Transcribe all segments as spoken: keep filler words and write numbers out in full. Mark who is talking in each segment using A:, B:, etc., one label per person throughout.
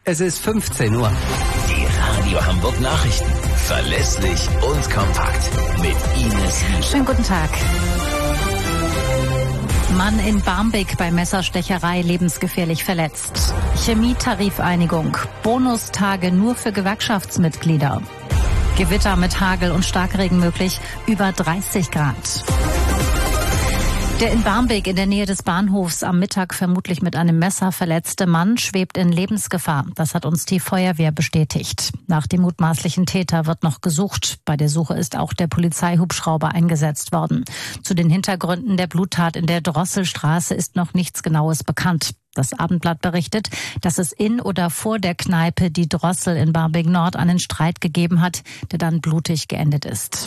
A: Es ist fünfzehn Uhr.
B: Die Radio Hamburg Nachrichten. Verlässlich und kompakt. Mit Ines Wiescher.
C: Schönen guten Tag. Mann in Barmbek bei Messerstecherei lebensgefährlich verletzt. Chemietarifeinigung. Bonustage nur für Gewerkschaftsmitglieder. Gewitter mit Hagel und Starkregen möglich. Über dreißig Grad. Der in Barmbek in der Nähe des Bahnhofs am Mittag vermutlich mit einem Messer verletzte Mann schwebt in Lebensgefahr. Das hat uns die Feuerwehr bestätigt. Nach dem mutmaßlichen Täter wird noch gesucht. Bei der Suche ist auch der Polizeihubschrauber eingesetzt worden. Zu den Hintergründen der Bluttat in der Drosselstraße ist noch nichts Genaues bekannt. Das Abendblatt berichtet, dass es in oder vor der Kneipe Die Drossel in Barmbek Nord einen Streit gegeben hat, der dann blutig geendet ist.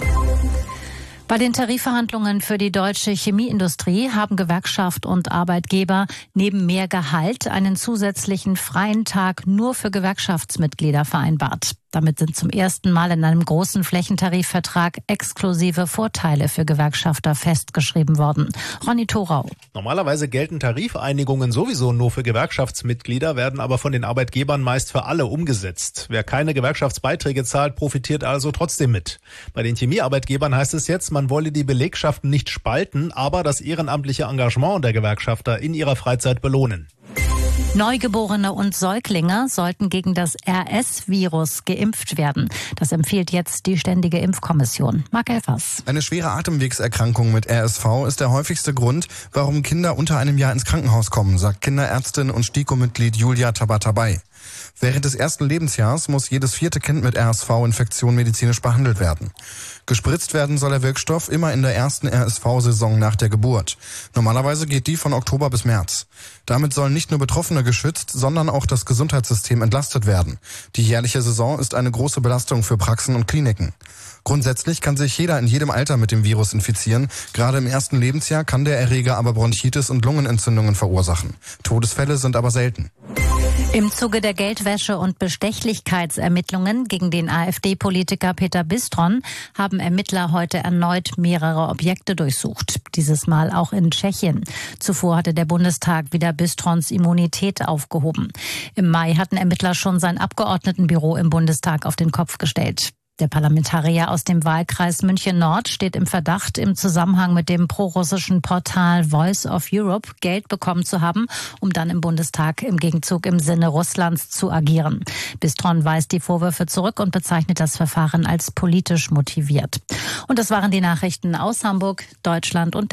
C: Bei den Tarifverhandlungen für die deutsche Chemieindustrie haben Gewerkschaft und Arbeitgeber neben mehr Gehalt einen zusätzlichen freien Tag nur für Gewerkschaftsmitglieder vereinbart. Damit sind zum ersten Mal in einem großen Flächentarifvertrag exklusive Vorteile für Gewerkschafter festgeschrieben worden. Ronny Thorau.
D: Normalerweise gelten Tarifeinigungen sowieso nur für Gewerkschaftsmitglieder, werden aber von den Arbeitgebern meist für alle umgesetzt. Wer keine Gewerkschaftsbeiträge zahlt, profitiert also trotzdem mit. Bei den Chemiearbeitgebern heißt es jetzt, man wolle die Belegschaften nicht spalten, aber das ehrenamtliche Engagement der Gewerkschafter in ihrer Freizeit belohnen.
C: Neugeborene und Säuglinge sollten gegen das R S-Virus geimpft werden. Das empfiehlt jetzt die Ständige Impfkommission. Marc Elfers.
E: Eine schwere Atemwegserkrankung mit R S V ist der häufigste Grund, warum Kinder unter einem Jahr ins Krankenhaus kommen, sagt Kinderärztin und STIKO-Mitglied Julia Tabatabai. Während des ersten Lebensjahrs muss jedes vierte Kind mit R S V-Infektion medizinisch behandelt werden. Gespritzt werden soll der Wirkstoff immer in der ersten R S V-Saison nach der Geburt. Normalerweise geht die von Oktober bis März. Damit sollen nicht nur Betroffene geschützt, sondern auch das Gesundheitssystem entlastet werden. Die jährliche Saison ist eine große Belastung für Praxen und Kliniken. Grundsätzlich kann sich jeder in jedem Alter mit dem Virus infizieren. Gerade im ersten Lebensjahr kann der Erreger aber Bronchitis und Lungenentzündungen verursachen. Todesfälle sind aber selten.
C: Im Zuge der Geldwäsche- und Bestechlichkeitsermittlungen gegen den AfD-Politiker Peter Bistron haben Ermittler heute erneut mehrere Objekte durchsucht. Dieses Mal auch in Tschechien. Zuvor hatte der Bundestag wieder Bistrons Immunität aufgehoben. Im Mai hatten Ermittler schon sein Abgeordnetenbüro im Bundestag auf den Kopf gestellt. Der Parlamentarier aus dem Wahlkreis München-Nord steht im Verdacht, im Zusammenhang mit dem prorussischen Portal Voice of Europe Geld bekommen zu haben, um dann im Bundestag im Gegenzug im Sinne Russlands zu agieren. Bistron weist die Vorwürfe zurück und bezeichnet das Verfahren als politisch motiviert. Und das waren die Nachrichten aus Hamburg, Deutschland und